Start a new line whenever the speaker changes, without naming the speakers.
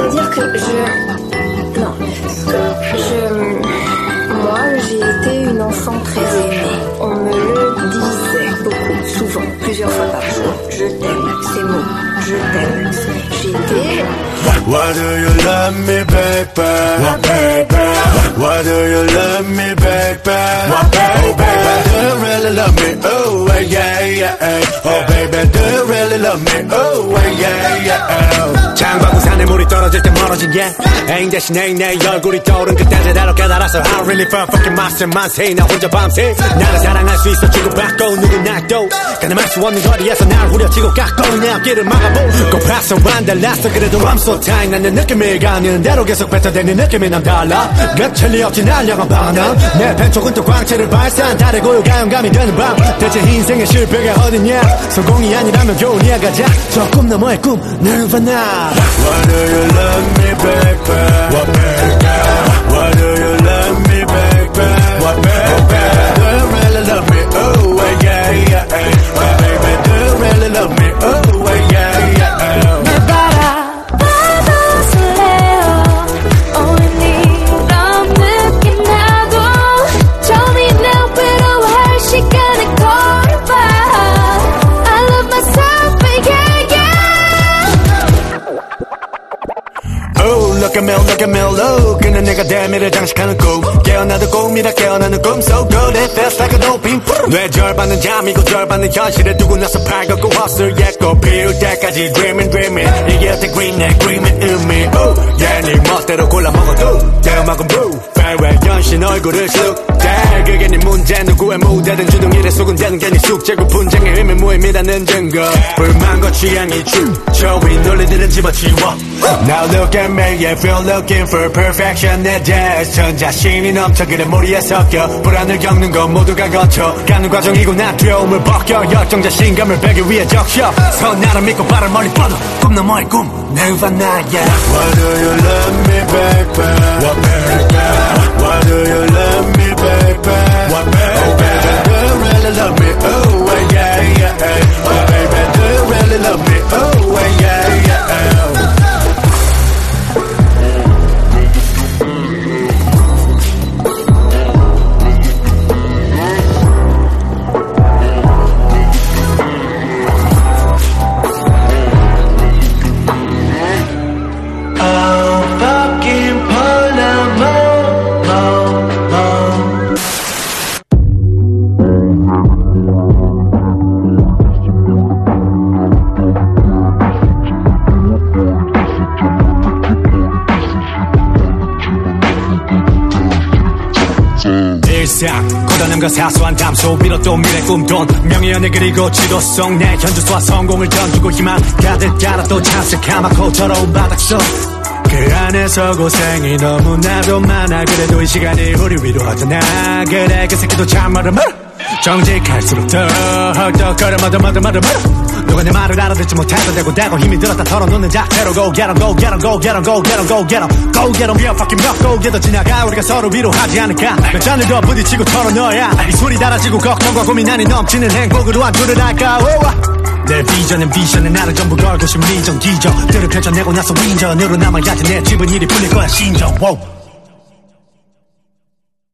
C'est-à-dire que moi, j'ai été une enfant très aimée. On me le disait beaucoup, souvent, plusieurs fois par jour. Je t'aime, ces mots. Je t'aime. J'étais...
Why do you love me, baby? Why, baby? Why do you love me, baby? Why, baby? Do you really love me? Oh, yeah, yeah. Oh, baby, do you really love me? Oh, yeah, yeah.
창밖은 산에 물이 떨어질 때 멀어진 애인 대신 애인 내 얼굴이 떠오른 그때 제대로 깨달았어 I really felt fucking mastermind say 나 혼자 밤새 나를 사랑할 수 있어 주고받고 누구나 또 가늠할 수 없는 거리에서 날 후려치고 깎고 내 앞길을 막아보고 고파서 안 달랐어 그래도 I'm so tight 난 내 느낌을 가는 대로 계속 뱉어대는 느낌이 난 달라 끝천리 없지 날 향한 반항 내 팬쪽은 또 광채를 발산 달의 고요가 영감이 되는 밤 대체 인생의 실패가 어딨냐 성공이 아니라면 좋은 이해가자 저 꿈 너머의 꿈 Nirvana
Why do you love me, baby? Why, baby? Why do you love me, baby? Why, baby? Do you really love me? Oh, yeah, yeah. Why, baby? Do you really love me? Oh, yeah, yeah.
날 바라봐도 설레어 Only need 이런 느낌 나도 처음이 내 외로워할 시간을 걸어봐 I love myself, yeah, yeah.
Oh, look at me, look 그는 내가 대미를 장식하는 꿈 깨어나도 꿈이라 깨어나는 꿈 So good, it feels like a doping 뇌 절반은 잠이고 절반은 현실에 두고 나서 팔걷고 헛술했고 피울 때까지 dreaming 이게 어때 green의 의미 Oh, yeah, 네 멋대로 골라 먹어도 내 음악은 blue Farewell, 현신 얼굴을 쑥대 그게 네 문제 누구의 무대든 주둥이를 수군대는 게 네 숙제고 분쟁의 의미 무의미라는 증거 불만과 취향이 춤춰 이 논리들은 집어치워 Now look at me, I feel looking for perfection 내 대선 자신이 넘쳐 그래 머리에 섞여 불안을 겪는 건 모두가 거쳐 가는 과정이고 난 두려움을 벗겨 열정 자신감을 배기 위해 적셔 선나를 믿고 발을 멀리 뻗어 꿈 너머의 꿈 Nirvana yeah
Why do you love me, baby? Why, baby? Why do you love me, baby? Why, baby? Do you really love me? Oh, yeah, yeah. Why, baby? Do you really love me? Oh, yeah, yeah.
고단함과 사소한 담소 빌었던 미래 꿈돈 명예연애 그리고 지도성 내 현주소와 성공을 던지고 희망 가득 따라 또 찬스 까맣고 더러운 바닥속 그 안에서 고생이 너무나도 많아 그래도 이 시간이 우리 위로하잖아 그래 그 새끼도 참말을 말아 정직할수록 더 헐떡거려 말아 누가 내 말을 알아듣지 못해도 대고 힘이 들었다 털어놓는 자태로 Go get 'em, go get 'em, go get 'em, go get 'em, go get 'em Go get 'em, we are fucking rock, go get 'em 지나가 우리가 서로 위로하지 않을까 몇 잔을 더 부딪히고 털어넣어야 이 소리 달아지고 걱정과 고민하니 넘치는 행복으로 안주를 할까 내 비전은 나를 전부 걸고 심리전 기적 들을 펼쳐내고 나서 윈전으로 남아야지 내 집은 일이 풀릴 거야 신전 wow.